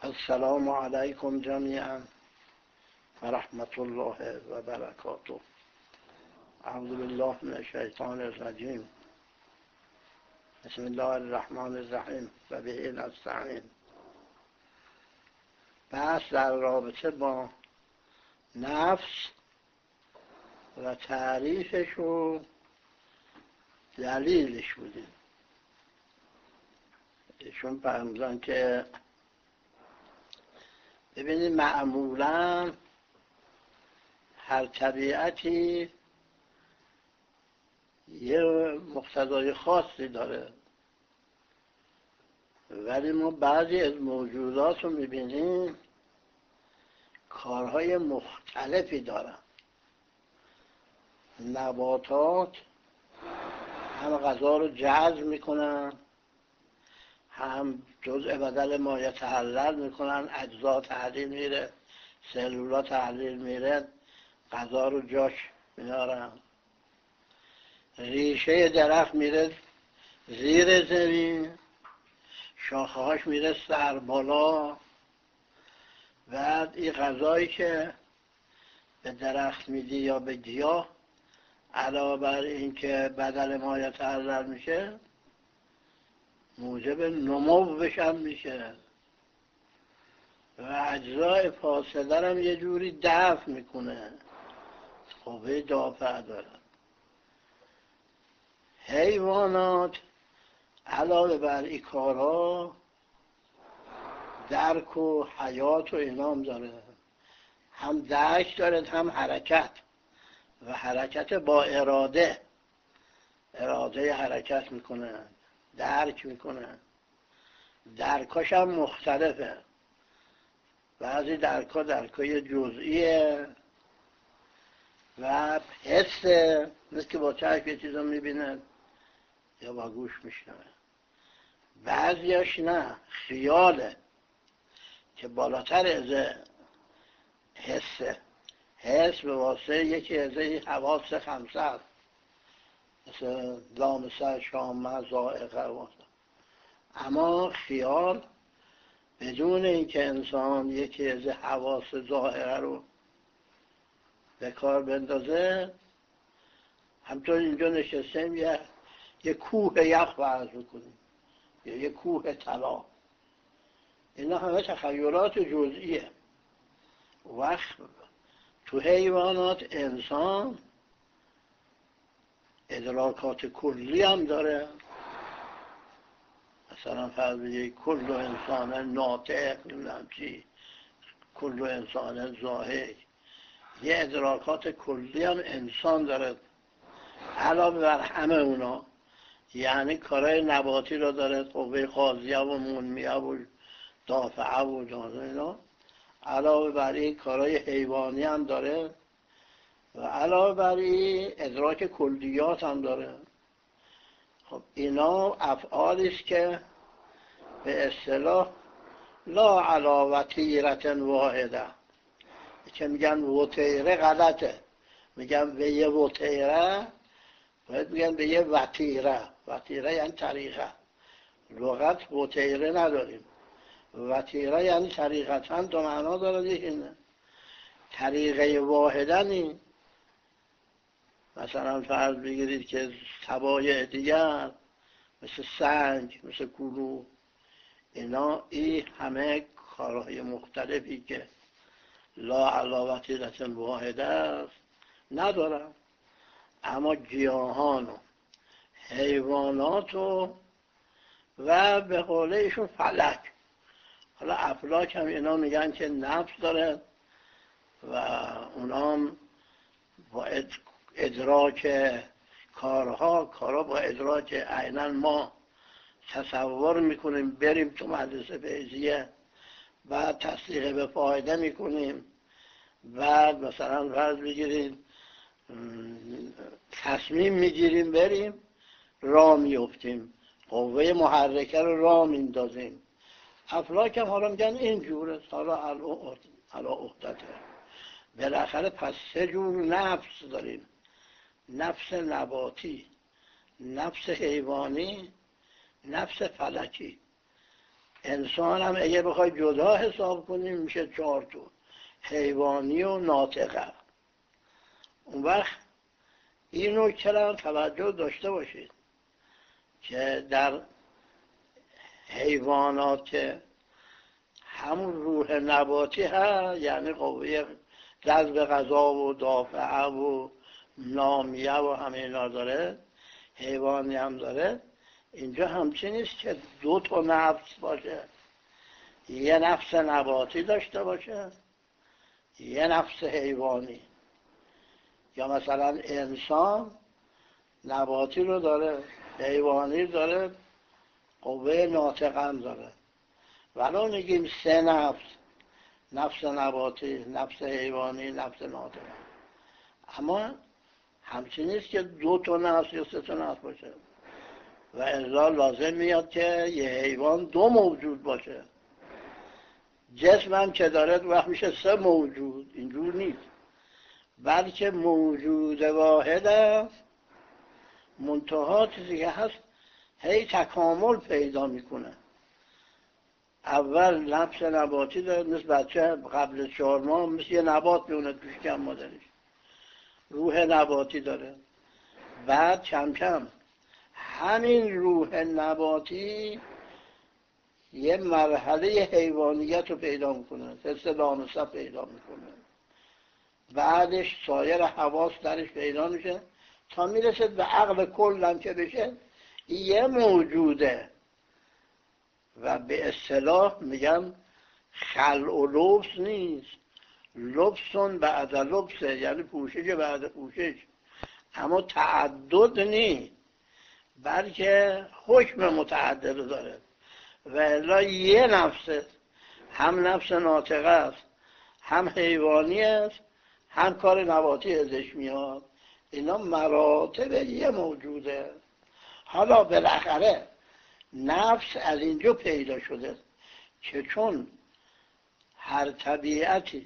السلام علیکم جمیعا و رحمت الله و برکاته. اعوذ بالله من الشیطان الرجیم. بسم الله الرحمن الرحیم و به نستعین. بحث در رابطه با نفس و تعریفش و دلیلش بودیم. ایشون فرمودن که ببینید معمولا هر طبیعتی یه مقتضای خاصی داره، ولی ما بعضی از موجودات رو میبینیم کارهای مختلفی دارن. نباتات هم غذا رو جذب میکنن، هم جزء بدل ما یتحلل میکنن، اجزا تحلیل میره، سلولا تحلیل میره، غذا رو جاش میارن. ریشه درخت میره زیر زمین، شاخه هاش میره سر بالا. بعد این غذایی که به درخت میدی یا به گیاه، علاوه بر این که بدل ما یتحلل میشه، موجب نموش هم میشه و اجزای فاصله هم یه جوری دفع میکنه، قوه دافع داره. حیوانات علاوه بر این کارها درک و حیات و اینام داره، هم درک داره هم حرکت، و حرکت با اراده حرکت میکنه، درک میکنه. درکاش هم مختلفه، بعضی درکای جزئیه و حسه، مثل که با چشم یه چیز رو میبینه یا با گوش میشنوه. بعضیاش نه، خیاله که بالاتر از حسه. حس به واسطه یکی از حواس خمسه هست، مثل لامسه، شامه، ذائقه. اما خیال بدون اینکه انسان یکی از حواس ظاهره رو به کار بندازه، همطور اینجا نشستیم یه کوه یخ فرض بکنیم یا یه کوه طلا، اینا همه تخیلات جزئیه. وقت تو حیوانات انسان ادراکات کلی هم داره. مثلا فرض بگید کل انسان ناطق، نمیدونم چی، کل انسان ظاهر. یه ادراکات کلی هم انسان داره علاوه بر همه اونا. یعنی کارهای نباتی رو داره، قوه قاضیه و منمیه و دافعه و اینا. علاوه بر این کارهای حیوانی هم داره و علاوه بر این ادراک کلیات هم داره. خب اینا افعالی است که به اصطلاح لا علی وتیرة واحده، که میگن وتیره غلطه، میگن به یه وتیره، باید میگن به یه وتیره. وتیره یعنی طریقه، لغت وتیره نداریم. وتیره یعنی طریقتا دو معنا داره دیگه. طریقه واحده نی. مثلا فرض بگیرید که طبایع دیگر مثل سنگ، مثل کلوخ، اینا این همه کارهای مختلفی که لا علی وتیرة واحده است ندارن. اما گیاهان و حیوانات و به قول ایشون فلک، حالا افلاک هم اینا میگن که نفس داره و اونام با ادراک کارها با ادراک عیناً ما تصور میکنیم، بریم تو مدرسه فیضیه بعد تصدیق به فایده میکنیم، بعد مثلا فرض بگیریم تصمیم میگیریم بریم راه میفتیم، قوه محرکه رو راه میندازیم. افلاک هم حالا میگن این جوره، حالا علا احدته. بالاخره پس سه جور نفس داریم: نفس نباتی، نفس حیوانی، نفس فلکی. انسان هم اگه بخوای جدا حساب کنیم میشه 4 تا، حیوانی و ناطقه. اون وقت این نکته هم توجه داشته باشید که در حیوانات همون روح نباتی هست، یعنی قوه جذب غذا و دافعه و نامیه و همه اینا داره، حیوانی هم داره. اینجا همچین نیست که 2 تا نفس باشه، یه نفس نباتی داشته باشه یه نفس حیوانی. یا مثلا انسان نباتی رو داره، حیوانی داره، قوه ناطقه هم داره. ولو میگیم 3 نفس، نفس نباتی، نفس حیوانی، نفس ناطقه، اما همچین نیست که 2 تا نفس یا 3 تا نفس باشه. و الا لازم میاد که یه حیوان 2 موجود باشه. جسم هم که داره وقت میشه 3 موجود. اینجور نیست، بلکه موجود واحد است، منتها چیزی که هست هی تکامل پیدا میکنه. اول نفس نباتی داره، مثل بچه قبل 4 ماه مثل یه نبات میونه توش کم مادرش، روح نباتی داره. بعد کم کم همین روح نباتی یه مرحله حیوانیت رو پیدا میکنه، حس لامصب پیدا میکنه، بعدش سایر حواس درش پیدا میشه تا میرسه به عقل کلم که بشه یه موجوده. و به اصطلاح میگم خلع و لبس نیست، لبسون بعد لبسه، یعنی پوشش بعد پوشش، اما تعدد نیست، بلکه حکم متعدد داره. و الا یه نفسه، هم نفس ناطقه است، هم حیوانی است، هم کار نباتی ازش میاد. اینا مراتب یه موجوده. حالا بالاخره نفس از اینجا پیدا شده که چون هر طبیعتی،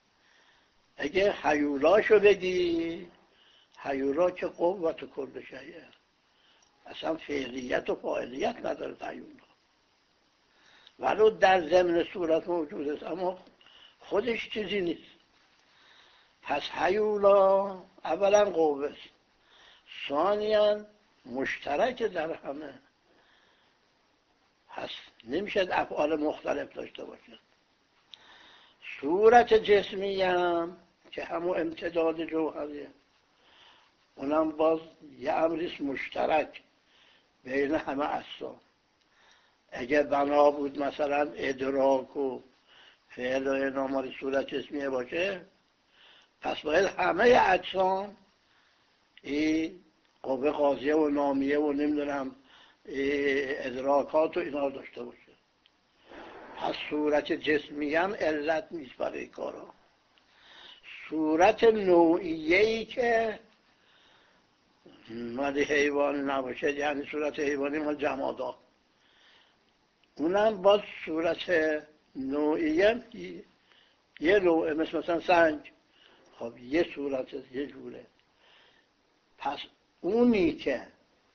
اگه هیولاشو بگی، هیولا که قوت کل شیء، اصلا فعلیت و فاعلیت نداره هیولا، ولو در ضمن صورت موجود است اما خودش چیزی نیست. پس هیولا اولا قوه است، ثانیاً مشترک در همه، پس نمیشه افعال مختلف داشته باشه. صورت جسمی هم که همون امتداد جوهریه، اونم باز یه امریست مشترک بین همه اجسام. اگه بنا بود مثلا ادراک و فعل و اینا مال صورت جسمیه باشه، پس باید همه اجسام این قوه قاضیه و نامیه و نمیدونم ادراکات و اینا داشته باشه. پس صورت جسمی هم علت نیست برای کارا. صورت نوعیه‌ای که مال حیوان نباشه، یعنی صورت حیوانی مال جمادات، اونم باز صورت نوعیه یه نوعه، مثلا سنگ، خب یه صورت یه جوره. پس اونی که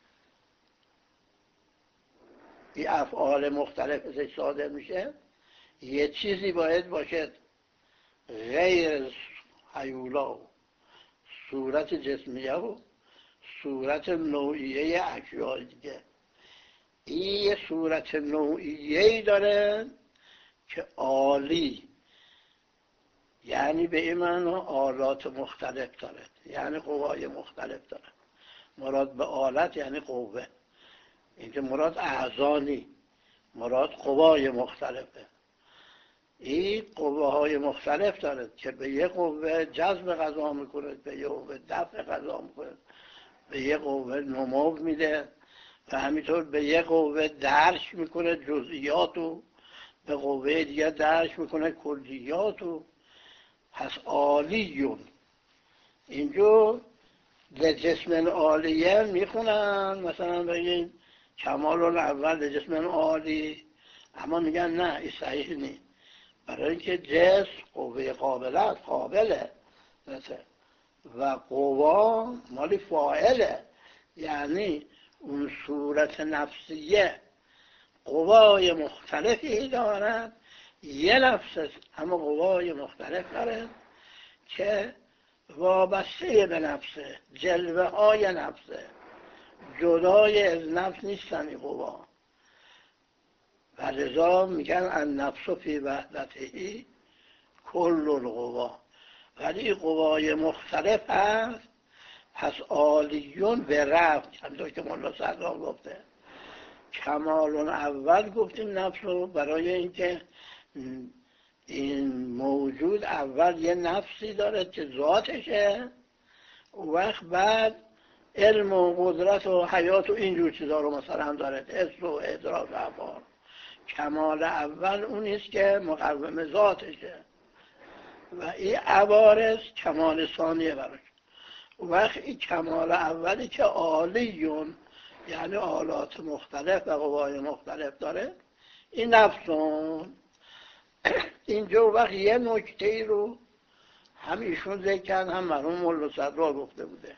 این افعال مختلف ازش صادر میشه یه چیزی باید باشه غیر هیولا و صورت جسمیه و صورت نوعیه اشیاء دیگه. این یه صورت نوعیه‌ای داره که عالی، یعنی به این معنا آلات مختلف داره، یعنی قوای مختلف داره. مراد به آلت یعنی قوه، اینکه مراد اعضانی، مراد قوای مختلفه. این قوه های مختلف داره که به یه قوه جذب غذا میکنه، به یه قوه دفع غذا میکنه، به یه قوه نمو میده، و همینطور به یه قوه درک میکنه جزئیاتو، به قوه دیگه درک میکنه کلیاتو. پس عالیون اینجا لجسم عالیه میخونن، مثلا بگین کمال الاول لجسم عالی، اما میگن نه این صحیح نیست، برای اینکه جسم قوه قابله قابله و قوا مالی فاعله، یعنی اون صورت نفسیه قوای مختلفی دارد، یه نفس است اما قوای مختلف دارد که وابسته به نفسه، جلوه های نفسه، جدای از نفس نیستن این قوا. و لذا میگن النفس فی وحدته کل القوا. ولی قوای مختلف هست، پس عالیون به رفت، همطور که مولا صدرا گفته. کمال اول گفتیم نفس رو برای اینکه این موجود اول یه نفسی داره که ذاتشه، وقت بعد علم و قدرت و حیات و اینجور چیزا رو مثلا داره، حس و ادراک و افعال. کمال اول اونیست که مقوم ذاتشه و این عوارض کمال ثانیه براش. وقت این کمال اولی که عالیون یعنی آلات مختلف و قوای مختلف داره، این نفسون. اینجا وقت یه نکته رو هم ایشون ذکر کرد، هم مرحوم مولا صدرا گفته بوده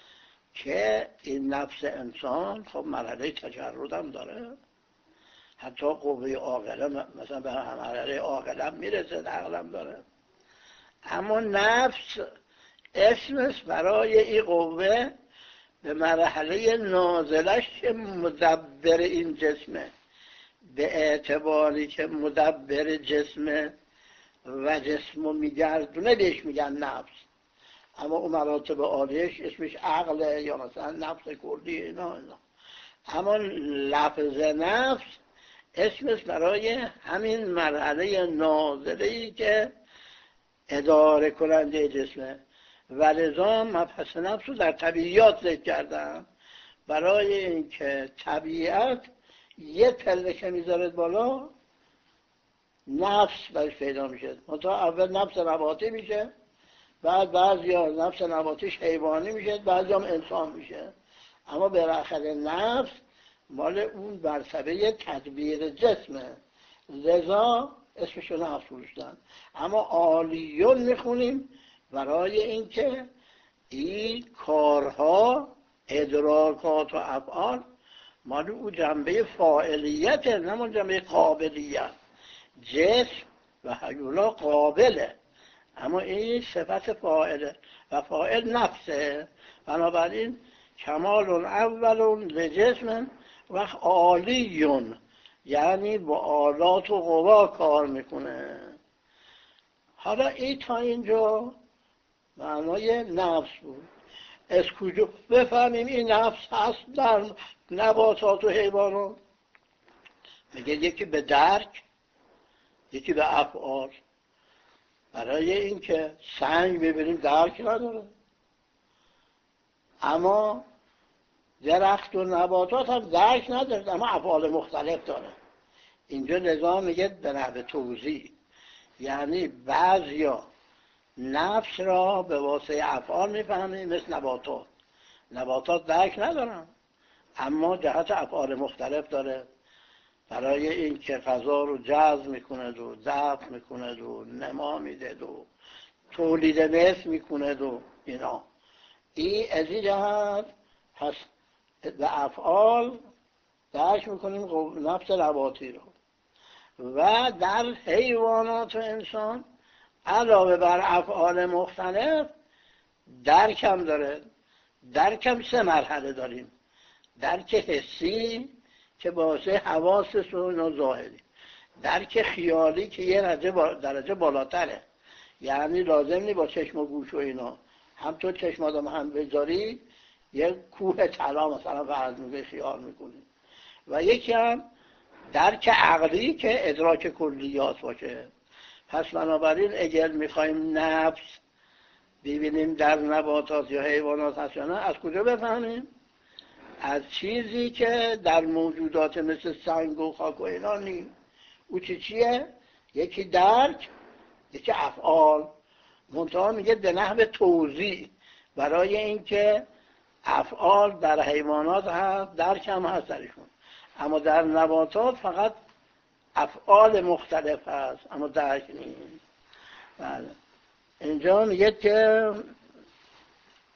که این نفس انسان خب مرحله تجرد هم داره، حتی قوه عاقله مثلا به مرحله عاقله هم میرسه، عقلم داره. اما نفس اسمش برای این قوه به مرحله نازلش که مدبر این جسمه، به اعتباری که مدبر جسمه و جسمو میگردونه بهش میگن نفس. اما اون مراتب عالیش اسمش عقله یا مثلا نفس کلی اینا. اما لفظ نفس اسمش برای همین مرحله نازله‌ای که اداره کننده جسمه. ولذا مبحث نفس رو در طبیعیات ذکر کردم، برای اینکه طبیعت یه پله که میذارد بالا نفس برش پیدا میشه. منتها اول نفس نباتی میشه، بعد بعضی ها نفس نباتیش حیوانی میشه، بعضی هم انسان میشه. اما بالاخره نفس مال اون مرتبه تدبیر جسمه، لذا اسمشو نفس گذاشتن. اما عالیون میخونیم برای اینکه این کارها، ادراکات و افعال مال او جنبه فاعلیت، نه مال جنبه قابلیت. جسم و هیولا قابله، اما این صفت فاعله و فاعل نفسه. بنابراین کمال اول لجسم و عالیون یعنی با آلات و قوا کار میکنه. حالا این تا اینجا معنای نفس بود. از کجا بفهمیم این نفس هست در نباتات و حیوانات؟ میگه یکی به درک، یکی به افعال. برای اینکه سنگ ببینیم درک نداره، اما درخت و نباتات هم درک نداره، اما افعال مختلف داره. اینجا نظام میگه به نحو توضیح، یعنی بعضیا نفس را به واسطه افعال میفهمیم، مثل نباتات. نباتات درک ندارن اما جهت افعال مختلف داره، برای این که غذا رو جذب میکند و دفع میکند و نما میده و تولید مثل میکند و اینا. این از این جهت پس به افعال درک میکنیم نفس نباتی رو. و در حیوانات و انسان علاوه بر افعال مختلف درک هم داره. درک هم 3 مرحله داریم. درک حسی که واسه حواسش و ظاهری، درک خیالی که یه درجه بالاتره، یعنی لازم نی با چشم و گوش و اینا، هم تو چشم آدم هم بذاری یه کوه طلا مثلا فرض میگه خیال میکنی. و یکی هم درک عقلی که ادراک کلیات باشه. پس بنابراین اگر میخوایم نفس ببینیم در نباتات یا حیوانات هست یا نه، از کجا بفهمیم؟ از چیزی که در موجودات مثل سنگ و خاک و اینا نیم. او چیه؟ یکی درک، یکی افعال. منتها میگه به نحو توضیح، برای اینکه افعال در حیوانات هست، درک هم هست درشون، اما در نباتات فقط افعال مختلف هست اما درک نیست. بله. اینجا میگه که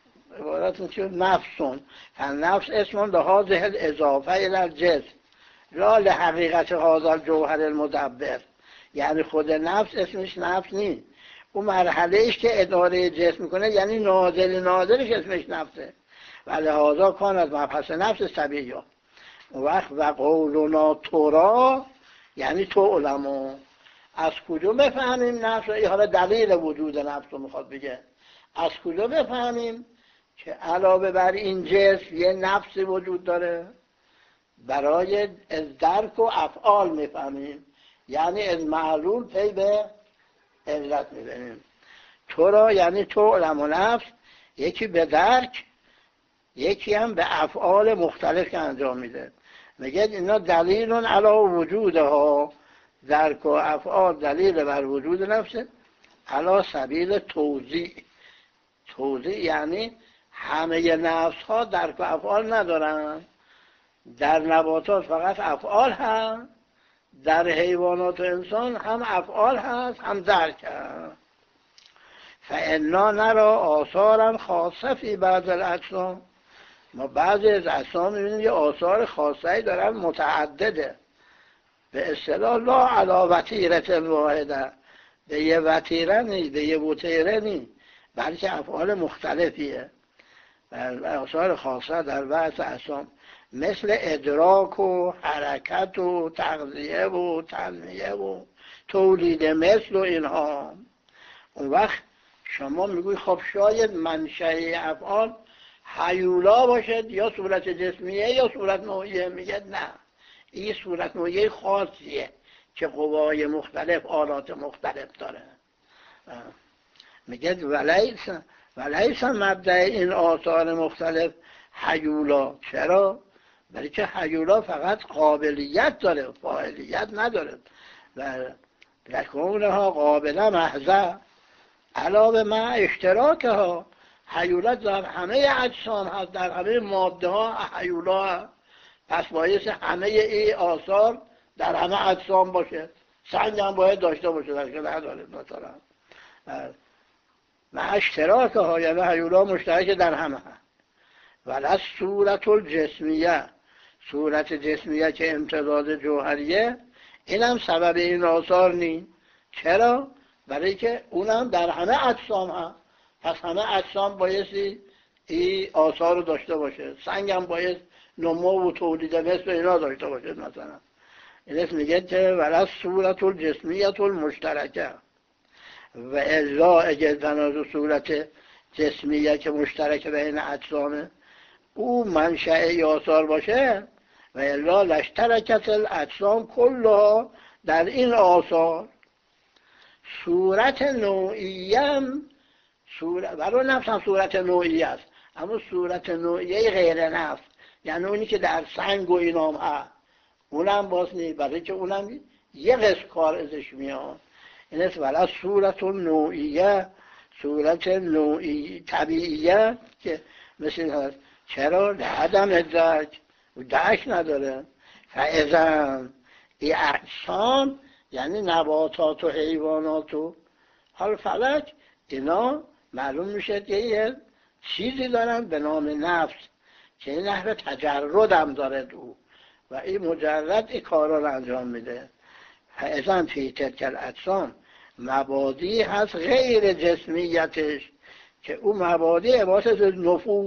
عبارت میشه نفسون، نفس اسمون به هذه الاضافه الى الجسم، لا لحقیقت هذا الجوهر المدبر، یعنی خود نفس اسمش نفس نیست، اون مرحله ایش که اداره جسم میکنه یعنی نازلش اسمش نفسه. ولی هذا کان از مبحث نفس طبیعی. اون وقت و قولنا تورا یعنی تو علما از کجا بفهمیم نفس؟ این حالا دلیل وجود نفس رو میخواد بگه. از کجا بفهمیم که علاوه بر این جسم یه نفسی وجود داره؟ برای از درک و افعال میفهمیم، یعنی از معلول پی به علت میبینیم. تو را یعنی تو علم و نفس، یکی به درک، یکی هم به افعال مختلف که انجام میده. میگه اینا دلیل علی وجودها، درک و افعال دلیل بر وجود نفسه، علی سبیل توزیع. توزیع یعنی همه نفس ها درک و افعال ندارن. در نباتات فقط افعال هست، در حیوانات و انسان هم افعال هست هم درک هست. فانا نرى آثارا خاصه فی بعض الاجسام، ما بعضی از اجسام میبینیم یه آثار خاصه دارن متعدده، به اصطلاح لا علی وتیره واحده، به یه وتیره نیست، به یه وتیره نیست، بلکه افعال مختلفیه و آثار خاصه در بعض اجسام، مثل ادراک و حرکت و تغذیه و تنمیه و تولید مثل و اینها. اون وقت شما میگوی خب شاید منشأ افعال هیولا باشد یا صورت جسمیه یا صورت نوعیه. میگه نه، این صورت نوعیه خاصیه که قوای مختلف آلات مختلف داره. میگه ولیس مبدأ این آثار مختلف هیولا. چرا؟ برای که هیولا فقط قابلیت داره، فاعلیت نداره. و لکونها قابله محضه علاوه ما اشتراک ها، هیولت در همه اجسام هست، در همه ماده ها هیولا هست. پس باید همه این آثار در همه اجسام باشه. سنگ هم باید داشته باشه، در که نداره مثلا. ما اشتراک ها یعنی هیولا مشترک در همه هست. ولی صورت الجسمیه، صورت جسمیه که امتداد جوهریه، این هم سبب این آثار نیست. چرا؟ برای که اونم در همه اجسام هست. پس همه اجسام بایستی این آثار رو داشته باشه. سنگ هم باید نمو و تولید مثل اینا داشته باشه مثلا. این اسم میگه که ولی صورت الجسمیت المشترکه، و الا اگر تنازع صورت جسمیه که مشترک بین اجسامه او منشأ آثار باشه، و الا لاشترکت الاجسام کلها در این آثار. صورت نوعیم برای نفس هم صورت نوعی است، اما صورت نوعیه غیر نفس، یعنی اونی که در سنگ و اینام هست اونم باز نیست، برای که اونم یه قسم کار ازش میاد. این است ولی صورت نوعیه، صورت نوعی طبیعیه که مثل هست. چرا؟ عدم درک نداره. فاذن این اجسام یعنی نباتات و حیوانات و حال فلک، اینا معلوم میشه که یه چیزی دارن به نام نفس که این نحو تجرد هم داره او، و این مجرد این کارا رو انجام میده. فاذن فی تلک الاجسام مبادی هست غیر جسمیتش، که او مبادی عبارت از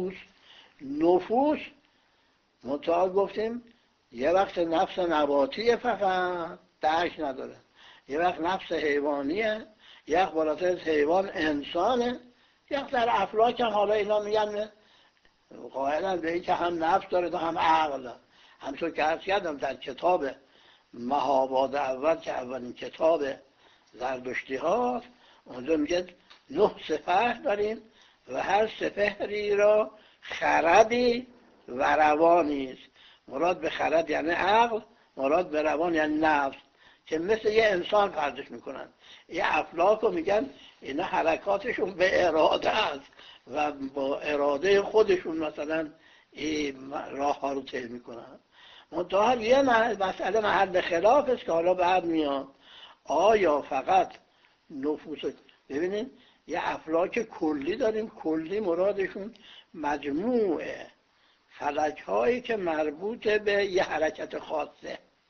نفوس منطقه گفتیم یه وقت نفس نباتیه فقط درک نداره، یه وقت نفس حیوانیه، یه وقت بالاتر از حیوان انسانه، یه وقت در افلاک هم حالا اینا میگن قائلن به این که هم نفس داره و هم عقل. همچون که عرض کردم در کتاب مهاباد اول که اولین کتاب زردشتی هاست، اونجا میگه 9 سپهر داریم و هر سپهری را خردی و روانی است. مراد به خرد یعنی عقل، مراد به روان یعنی نفس، که مثل یه انسان فرضش میکنن. یه افلاک رو میگن اینا حرکاتشون به اراده است و با اراده خودشون مثلا این راه ها رو طی میکنن. منتها یه مسئله محل خلاف است که حالا بعد میاد. آیا فقط نفوس، ببینید یه افلاک کلی داریم، کلی مرادشون مجموعه فلک هایی که مربوط به یه حرکت خاصه،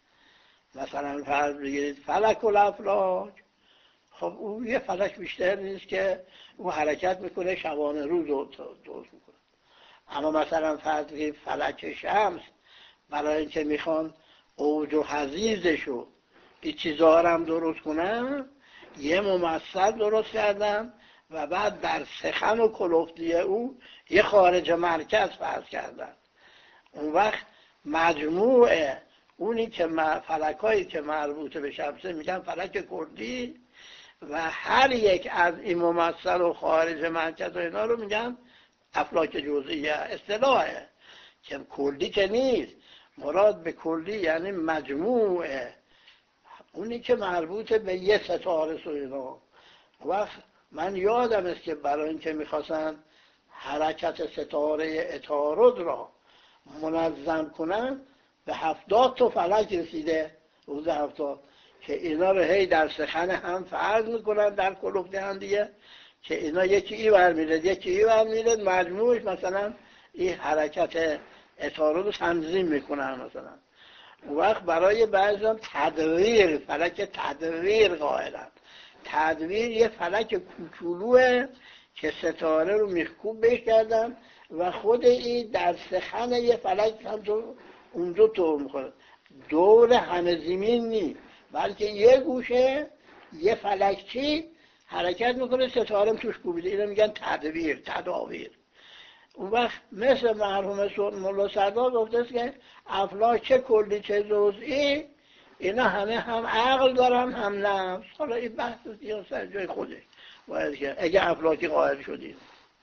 مثلا فرض بگیرید فلک الافلاک، خب اون یه فلک بیشتر نیست که اون حرکت میکنه، شبانه روز رو درست میکنه. اما مثلا فرض بگیرید فلک شمس، برای اینکه میخوان اوج و حضیضشو این چیزها رو هم درست کنن، یه ممثل درست کردن و بعد در سخن و کلفتی او یه خارج مرکز فرض کردن. اون وقت مجموعه اونی که فلکایی که مربوط به شمسه میگن فلک کردی، و هر یک از این ممثل و خارج مرکز و اینا رو میگن افلاک جزئیه. اصطلاحه که کلی که نیست، مراد به کلی یعنی مجموعه اونی که مربوط به یه ستاره و اینا. وقت من یادم است که برای اینکه میخواستن حرکت ستاره عطارد را منظم کنن به 70 تا فلک رسیده، روز 70، که اینا رو هی در سخن هم فرض میکنن در کلوب هم دیگه، که اینا یکی ای برمیرد یکی ای برمیرد، مجموعش مثلا این حرکت عطارد رو تنظیم میکنن. مثلا اون وقت برای بعضی هم تدویر، فلک تدویر قائلن. تدویر یه فلک کوچولوه که ستاره رو میخکوب بهش کردن و خود این در سخن یه فلک هم تو اون دو طور میکنه، دور همه زمین نی، بلکه یه گوشه یه فلکچی حرکت میکنه، ستاره هم توش کوبیده. اینو میگن تدویر، تداویر. اون وقت مثل مرحوم مولا سردار گفته است که افلاک چه کلی چه جزئی، اینا همه هم عقل دارن هم نفس. حالا این بحث سیاست سر جای خودش باید که اگه افلاکی قائل شدید.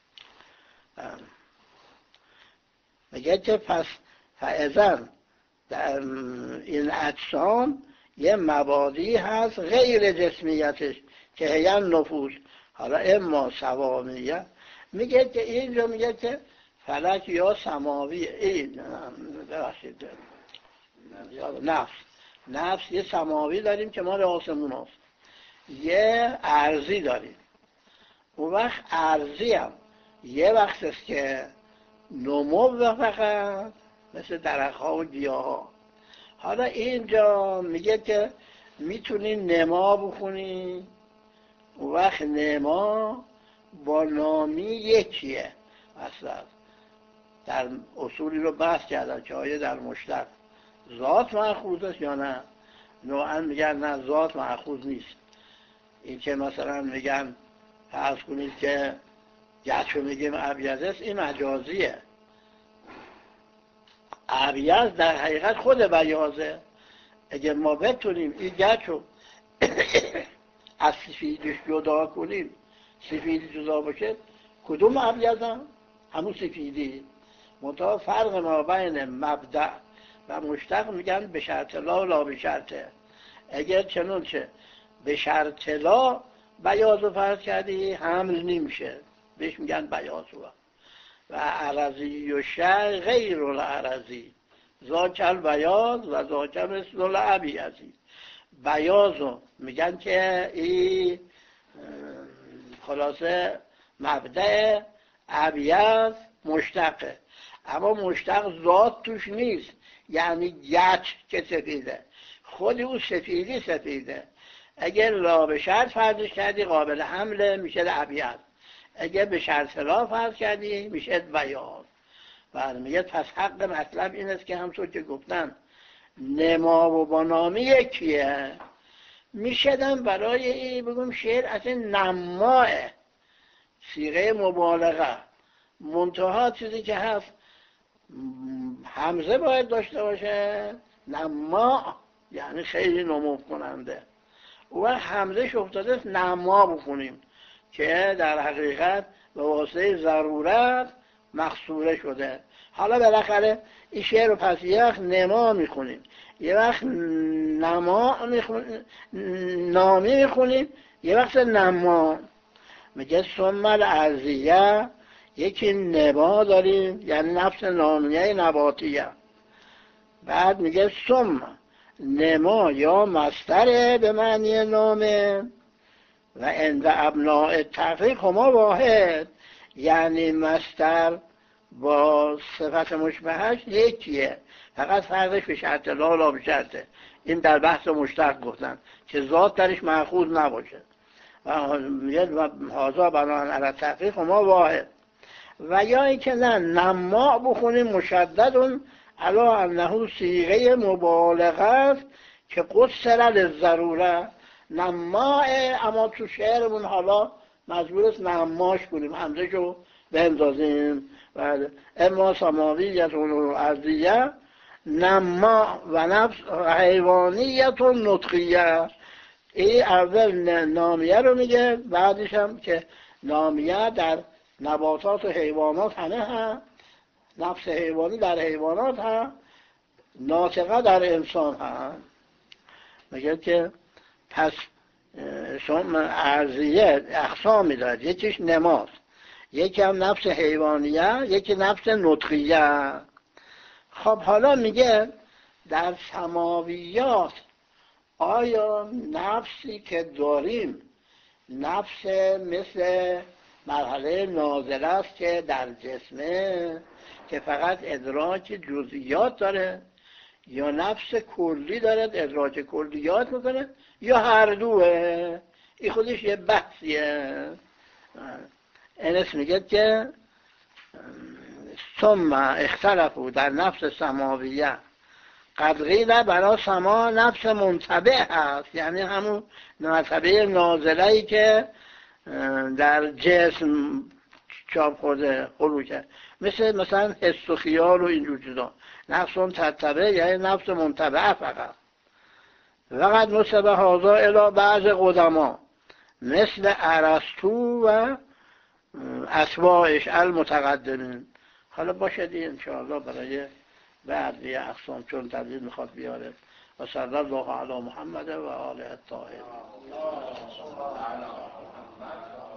میگه که پس فعظن در این اجسام یه مبادی هست غیر جسمیتش که هیان نفوذ، حالا اما سوامیه. میگه که اینجا میگه که فلک یا سماوی، این ببخشید نفس یه سماوی داریم که مال آسمون هست، یه ارضی داریم. اون وقت ارضی هم یه وقت است که نمو فقط مثل درخت‌ها و گیاه‌ها. حالا اینجا میگه که میتونی نما بخونی، اون وقت نما با نامی یکیه. اصلا در اصولی رو بحث کردن که آیا در مشتق ذات مأخوذ است یا نه. نوعا میگن نه، ذات مأخوذ نیست. این که مثلا میگن فرض کنید که گچو میگیم ابیض است، این مجازیه. ابیض در حقیقت خود بیاضه. اگه ما بتونیم این گچو از سفیدش جدا کنیم، سفیدی جدا باشه، کدوم ابیض هم؟ همون سفیدی. منتها فرق ما بین مبدأ و مشتق میگن به شرط لا و لا به شرطه. اگر چنانچه به شرط لا بیاض رو فرض کردی، حمل نمیشه، بهش میگن بیاض. و عرضی و شر غیر العرضی، ذاکل بیاض و ذاکل مثل الابیضی. بیاضو میگن که این خلاصه مبدأ، ابیض مشتقه، اما مشتق ذات توش نیست، یعنی گچ که سفیده، خود اون سفیدی سفیده. اگر لا به شرط فرضش کردی قابل حمله میشه ابیض، اگر به شرط لا فرض کردی میشه بیاض. برمیگه پس حق مطلب این است که همطور که گفتن نما و با نامی یکیه. میشدم برای این بگم شعر اصلا نماه، صیغه مبالغه، منتها چیزی که هست همزه باید داشته باشه، نما یعنی خیلی نمو کننده. و همزه افتاده است نما بخونیم که در حقیقت به واسطه ضرورت مقصوره شده. حالا بالاخره این شعر رو پس یه وقت نما میخونیم، یه وقت نما میخونیم، نامی میخونیم، یه وقت نما. میگه ثم الارضیه، یکی نما داریم یعنی نفس نامیه نباتیه. بعد میگه ثم نما یا مصدره به معنی نامه و عند ابناء تحقیق هما واحد، یعنی مصدر با صفت مشبهش یکیه، فقط فرقش به شرط لا لا به شرطه. این در بحث مشتق گفتن که ذات درش مأخوذ نباشه و میگه هذا بناء علی تحقیق ما واحد. و یا اینکه نه نما بخونیم مشدد علی انه صیغه مبالغه است که قصر للضروره نما، اما تو شعرمون حالا مجبور است نماش کنیم، همزهشو بندازیم. بله. اما سماویت و ارضیه نما و نفس حیوانیت و نطقیه. این اول نامیه رو میگه، بعدش هم که نامیه در نباتات و حیوانات همه هست، نفس حیوانی در حیوانات هست، ناطقه در انسان هست. میگه که پس شما ارضیه اقسامی دارد، یکیش نماست، یکی هم نفس حیوانیه، یکی نفس نطقیه. خب حالا میگه در سماویات آیا نفسی که داریم نفس مثل مرحله نازله است که در جسمه که فقط ادراک جزئیات داره، یا نفس کلی دارد ادراک کلیات میکنه، یا هر دوه؟ این خودش یه بحثیه. انس میگه که ثم اختلفوا در نفس سماویه قد قیل برای سما نفس منطبع هست، یعنی همون مرتبه نازله‌ای که در جسم چاپ خورده خروجه، مثلا حس و خیال و اینجور چیزا. نفس منطبع یعنی نفس منطبع فقط. وقد نسب هذا الی بعض قدما مثل ارسطو و اتباعش المتقدمین. حالا باشد این انشاءالله برای بعضی اقسام چون تدلیل میخواد بیاره. و صلی الله علی محمد و آله الطاهرین.